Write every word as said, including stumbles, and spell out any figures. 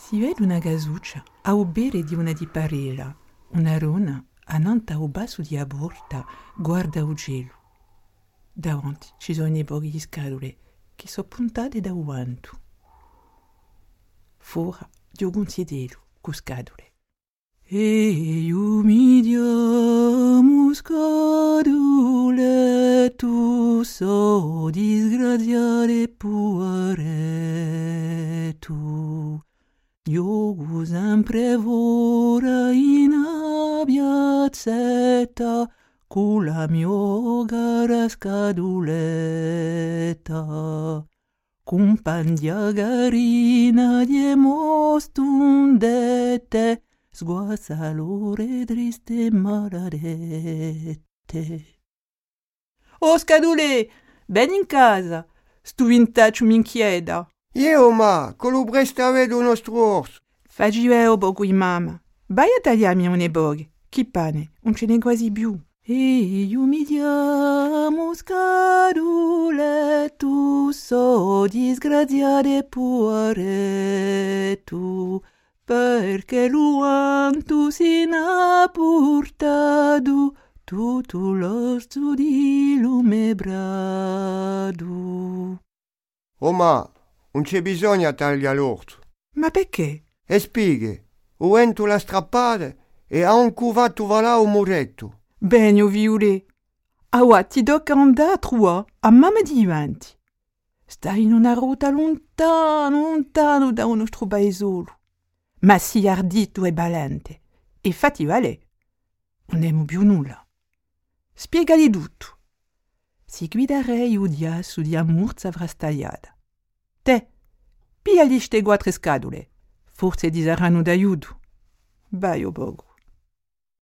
Si vede una gasuccia a ubere di una di parela, una rona ananta o basso di aborta guarda o gelo. Davanti ci sono i borghi di scatole che sono puntate da uanto. Fuori di un considero con scatole. E io mi diamo scatole, tu so disgraziare pure tu. Io sempre vora in abbiazzetta con la mia gara scaduletta. Compagnia garina di mostundette, sguazzalore triste maladette. Oh scadule, ben in casa, stu vintaccio mi inchieda. Io, ma, con lo bresta vedo uno strorso. Faggi vero bogui mamma, vai a tagliarmi un ebog, chi pane, non ce n'è quasi più. E io mi diamo scadule, tu so disgraziare pure tu, perché l'uanto si n'ha portato tutto l'orso di lume brado. Oh, ma, non c'è bisogno tagliare l'orso. Ma perché? E spieghe, o vento la strappata e ha un cuvato va là un muretto. Bene, o viule. Ah, ti tocca andare a trovare a mamma di avanti. Stai in una ruota lontano, lontano da un nostro paesolo. Ma sii ardito e valente. E fatti valere. Non abbiamo più nulla. Spiegali tutto. Si guidarei o dia su di amurza vrastagliata. Te, pigliali ste quattro scatole. Forse ti saranno d'aiuto. Vai, o bogo.